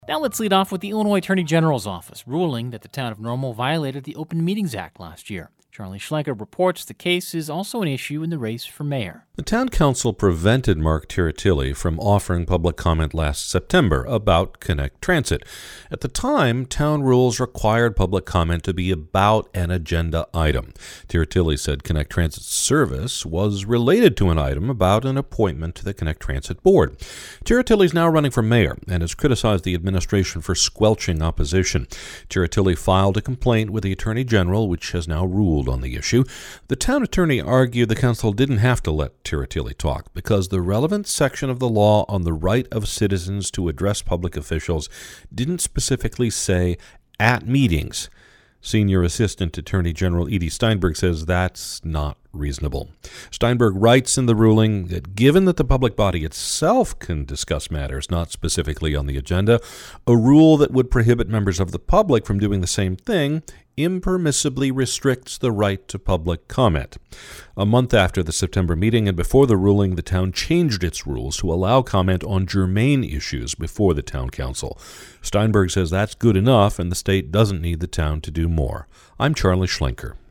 Now let's lead off with the Illinois Attorney General's office ruling that the town of Normal violated the Open Meetings Act last year. Charlie Schlenker reports the case is also an issue in the race for mayor. The town council prevented Mark Tiratilli from offering public comment last September about Connect Transit. At the time, town rules required public comment to be about an agenda item. Tiratilli said Connect Transit service was related to an item about an appointment to the Connect Transit board. Tiratilli is now running for mayor and has criticized the administration for squelching opposition. Tiratilli filed a complaint with the Attorney General, which has now ruled on the issue. The town attorney argued the council didn't have to let Tiratilli talk because the relevant section of the law on the right of citizens to address public officials didn't specifically say at meetings. Senior Assistant Attorney General Edie Steinberg says that's not reasonable. Steinberg writes in the ruling that given that the public body itself can discuss matters not specifically on the agenda, a rule that would prohibit members of the public from doing the same thing impermissibly restricts the right to public comment. A month after the September meeting and before the ruling, the town changed its rules to allow comment on germane issues before the town council. Steinberg says that's good enough and the state doesn't need the town to do more. I'm Charlie Schlenker.